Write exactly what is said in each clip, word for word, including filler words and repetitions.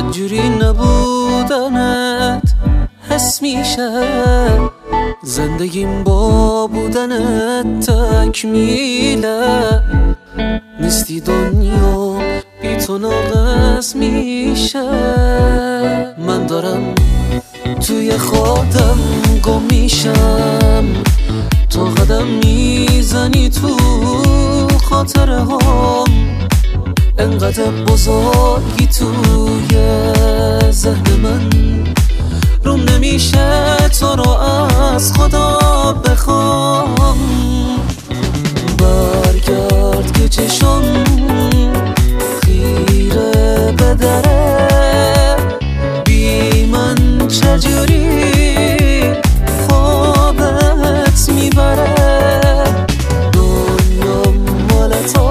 جوری نبودنت حس میشه، زندگیم با بودنت تکمیله. نیستی دنیا بی تو ناقص میشه. من دارم توی خودم گم میشم، تو قدم میزنی تو خاطره هم. انقدر بزرگی توی ذهن من، روم نمیشه تو رو از خدا بخوام. برگرد که چشم خیره به دره، بی من چجوری خوابت میبره. دنیا مال تو،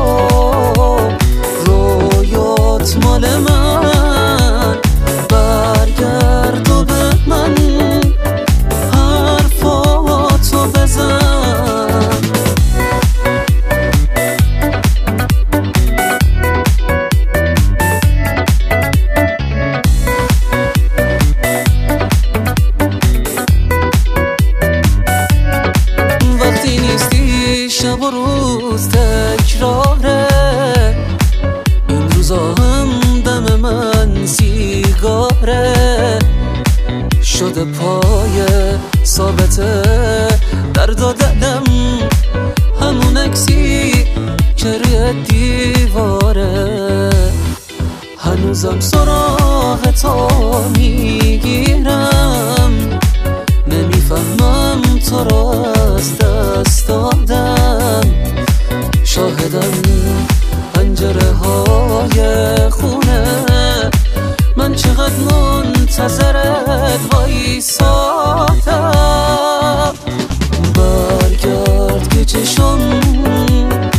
رویات مال من. برگرد و به من حرفاتو بزن. وقتی نیستی شب و روز تکراره، این روزا هم دم من سیگاره. شده پای ثابت درد و دلم، همون عکسی که روی دیواره. هنوزم سراغ تو میگیرم، نمیفهمم تو رو از دست دادم. شاهدم پنجره های خونه، من چقدر منتظرت وایسادم. برگرد که چشم